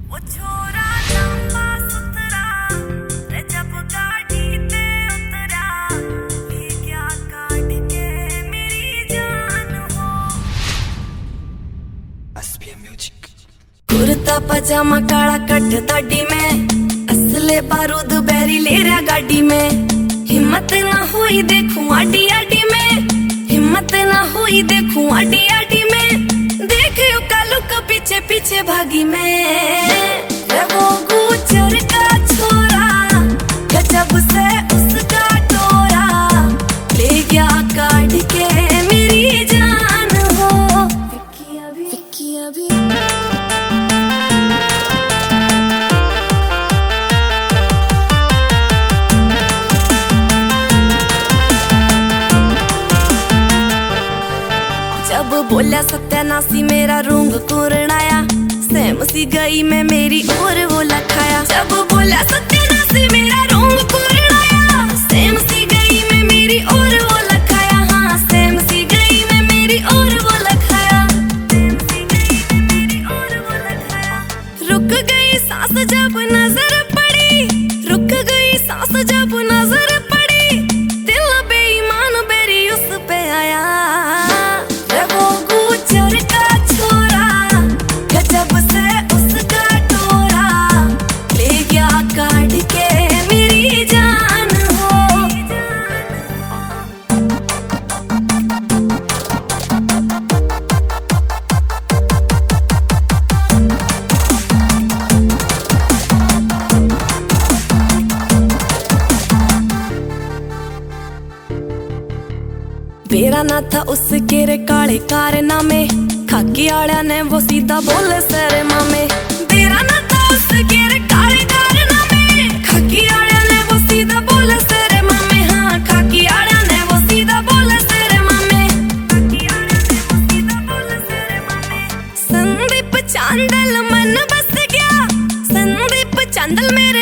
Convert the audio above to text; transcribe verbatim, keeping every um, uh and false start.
वो छोरा लंबा सुथरा रे जब गाड़ी ते उतरा ले क्या काट के मेरी जान हो। SPM music. कुर्ता पजामा काला कट दाढ़ी में असले बारूद बैरी ले रहा गाड़ी में। हिम्मत ना हुई देखूं आडी आडी में, हिम्मत ना हुई देखूं आडी आडी में। देखियो कालू का पीछे पीछे भागी में। वो गुजर का छोरा गजब से उसका टोरा ले गया काट के मेरी जान हो। विक्की अभी विक्की अभी जब बोला सत्यानाशी मेरा रूंग कुरणाया, सेम सी गई मैं मेरी और वो लखाया। जब बोला सत्यानाशी मेरा रूंग कुरणाया, सेम सी गई मैं मेरी और वो लखाया। हाँ सेम सी गई मैं मेरी और वो लखाया, सेम सी गई मैं मेरी और वो लखाया। रुक गई सांस जब नजर पड़ी, रुक गई सांस जब नजर पड़ी। दिल बेईमान बेरी उस पे आया। मेरा ना था उसके रे काले कारनामे, खाकी आड़ा ने वो सीधा बोले सरे मामे। मेरा ना था उसके रे काले कारनामे, खाकी आड़ा ने वो सीधा बोले सरे मामे। हाँ खाकी आड़ा ने वो सीधा बोले सरे मामे, खाकी आड़ा ने वो सीधा बोले सरे मामे। संदीप चांदल मन बस गया, संदीप चांदल मेरे